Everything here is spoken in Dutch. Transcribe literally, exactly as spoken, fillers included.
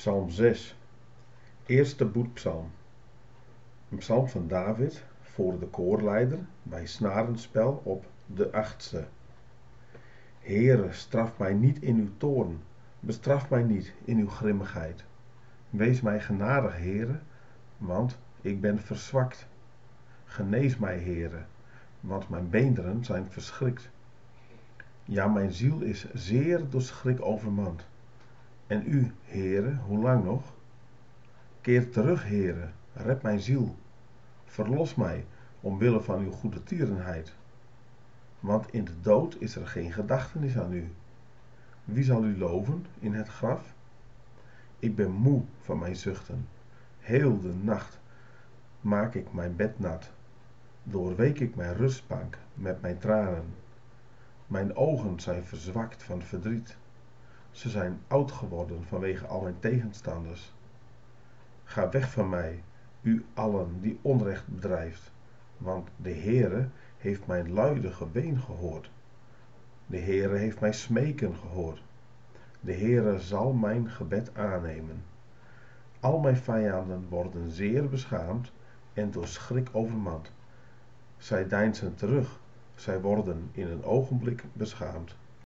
Psalm zes, eerste boetpsalm. Een psalm van David voor de koorleider bij snarenspel op de achtste. Heere, straf mij niet in uw toorn, bestraf mij niet in uw grimmigheid. Wees mij genadig, Heere, want ik ben verzwakt. Genees mij, Heere, want mijn beenderen zijn verschrikt. Ja, mijn ziel is zeer door schrik overmand. En u, Heere, hoe lang nog? Keer terug, Heere, red mijn ziel. Verlos mij, omwille van uw goede tierenheid. Want in de dood is er geen gedachtenis aan u. Wie zal u loven in het graf? Ik ben moe van mijn zuchten. Heel de nacht maak ik mijn bed nat. Doorweek ik mijn rustbank met mijn tranen. Mijn ogen zijn verzwakt van verdriet. Ze zijn oud geworden vanwege al mijn tegenstanders. Ga weg van mij, u allen die onrecht bedrijft, want de Heere heeft mijn luide geween gehoord. De Heere heeft mijn smeken gehoord. De Heere zal mijn gebed aannemen. Al mijn vijanden worden zeer beschaamd en door schrik overmand. Zij deinzen terug, zij worden in een ogenblik beschaamd.